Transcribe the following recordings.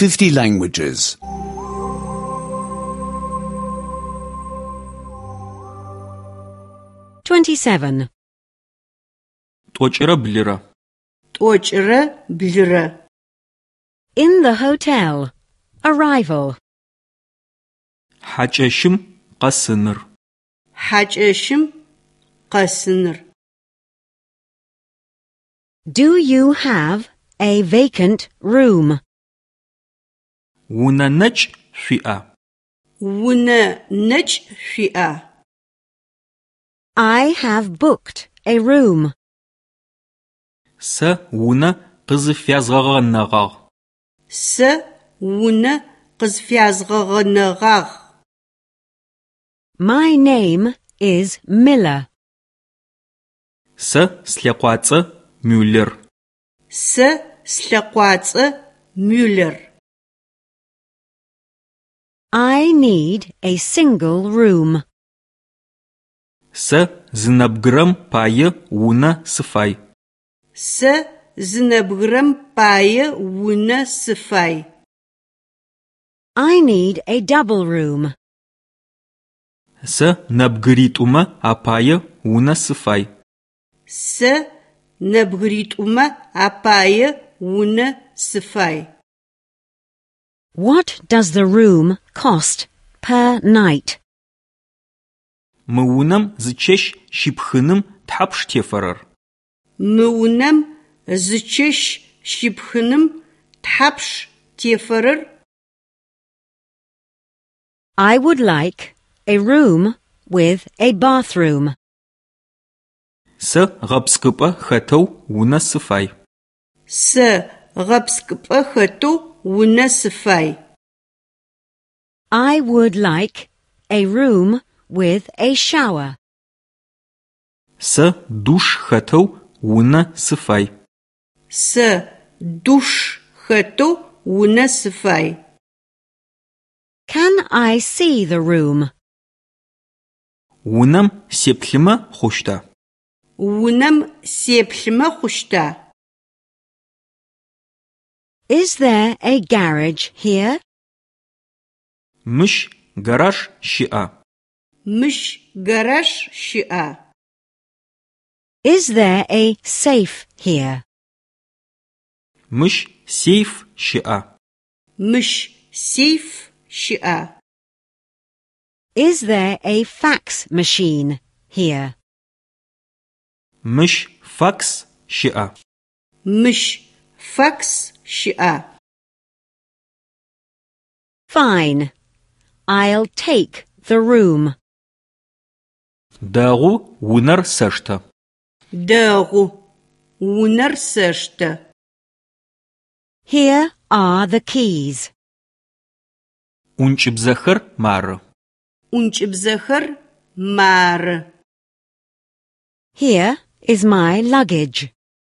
50 languages. 27. Тӏокӏырэ блырэ. Тӏокӏырэ блырэ. In the hotel. Arrival. Хьакӏэщым къэсыныр. Хьакӏэщым къэсыныр. Do you have a vacant room? Унэ нэкӏ шъуиӏа? Унэ нэкӏ шъуиӏа? I have booked a room. Сэ унэ къызфязгъэгъэнэгъагъ. Сэ унэ къызфязгъэгъэнэгъагъ. My name is Miller. Сэ слъэкъуацӏэ Мюллер. Сэ слъэкъуацӏэ Мюллер. I need a single room. Сэ зыныбгырэм пае унэ сыфай. Сэ зыныбгырэм пае унэ сыфай. I need a double room. Сэ нэбгыритӏумэ апае унэ сыфай. Сэ нэбгыритӏумэ апае унэ сыфай. What does the room cost per night? Мы унэм зычэщ щипхыным тхьапш тефэрэр? Мы унэм зычэщ щипхыным тхьапш тефэрэр? I would like a room with a bathroom. Сэ гъэпскӏыпӏэ хэтэу унэ сыфай. Сэ гъэпскӏыпӏэ хэтэу унэ сыфай. I would like a room with a shower. Сэ душ хэтэу унэ сыфай. Сэ душ хэтэу унэ сыфай. Can I see the room? Унэм сеплъымэ хъущта? Унэм сеплъымэ хъущта? Is there a garage here? Мыщ гараж щыӏа? Мыщ гараж щыӏа? Is there a safe here? Мыщ сейф щыӏа? Мыщ сейф щыӏа? Is there a fax machine here? Мыщ факс щыӏа? Мыщ факс щыӏа? Fine. I'll take the room. Дэгъу унэр сэштэ. Дэгъу унэр сэштэ. Here are the keys. Ӏункӏыбзэхэр мары. Ӏункӏыбзэхэр мары. Here is my luggage.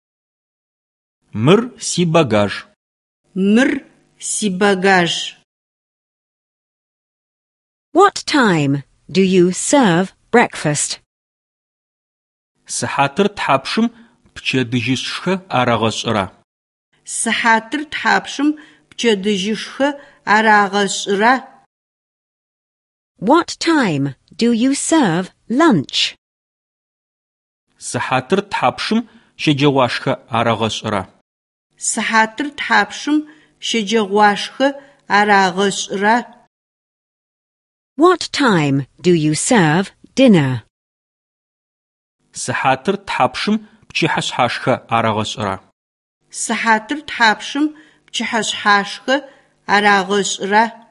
Мыр си багаж. Мыр си багаж. What time do you serve breakfast? Сыхьатыр тхьапшым пчэдыжьышхэ арагъэшӏыра? Сыхьатыр тхьапшым пчэдыжьышхэ арагъэшӏыра? What time do you serve lunch? Сыхьатыр тхьапшым щэджэгъуашхэ арагъэшӏыра? Сыхьатыр тхьапшым щэджэгъуашхэ арагъэшӏыра? What time do you serve dinner? Сыхьатыр тхьапшым пчыхьашъхьашхэ арагъэшӏыра? Сыхьатыр тхьапшым пчыхьашъхьашхэ арагъэшӏыра?